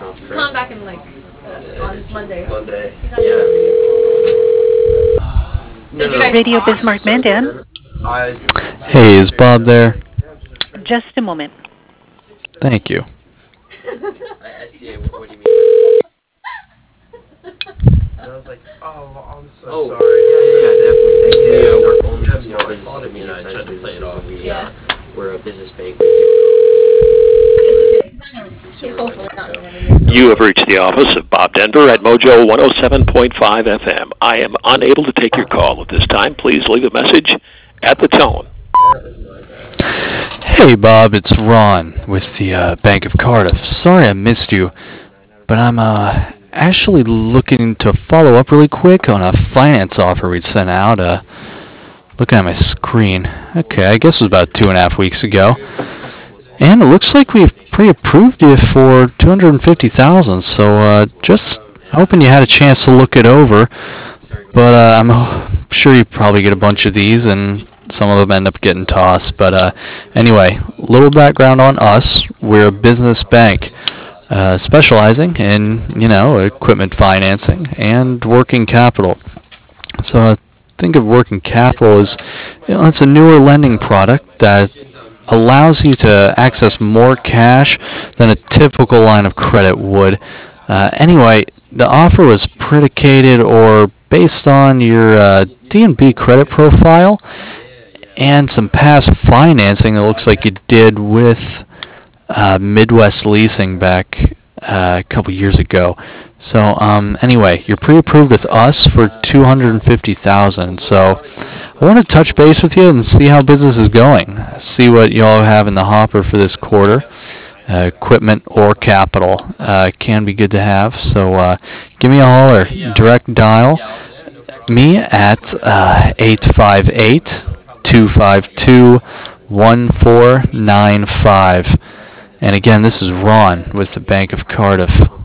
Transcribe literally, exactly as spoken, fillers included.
Call him back in like uh, on Monday. Monday. He's not Yeah. Did No, you no, guys Radio talk? Bismarck Mandan. I, Hey, is Bob there? Just a moment. Thank you. I S C A, what, what do you mean? And I was like, oh, I'm so Oh, sorry. yeah, yeah, definitely. Yeah, We we're uh, only we for have small small business. I businesses, mean, I tried medium-sized to play it off. businesses. We, Yeah. uh, we're a business bank. We do He's hopefully not so. gonna be. You have reached the office of Bob Denver at Mojo one oh seven point five F M. I am unable to take your call at this time. Please leave a message at the tone. Hey, Bob, it's Ron with the uh, Bank of Cardiff. Sorry I missed you, but I'm uh, actually looking to follow up really quick on a finance offer we'd sent out. Uh, looking at my screen. Okay, I guess it was about two and a half weeks ago. And it looks like we've pre-approved you for two hundred fifty thousand dollars, so uh, just hoping you had a chance to look it over. But uh, I'm sure you probably get a bunch of these, and some of them end up getting tossed. But uh, anyway, little background on us. We're a business bank uh, specializing in, you know, equipment financing and working capital. So uh, think of working capital as, you know, it's a newer lending product that allows you to access more cash than a typical line of credit would. Uh, anyway, the offer was predicated or based on your uh, D N B credit profile and some past financing it looks like you did with uh, Midwest Leasing back uh, a couple years ago. So um, anyway, you're pre-approved with us for two hundred fifty thousand dollars. So I want to touch base with you and see how business is going. See what y'all have in the hopper for this quarter. Uh, equipment or capital uh, can be good to have. So uh, give me a holler. Direct dial me at uh, eight five eight, two five two, one four nine five. And again, this is Ron with the Bank of Cardiff.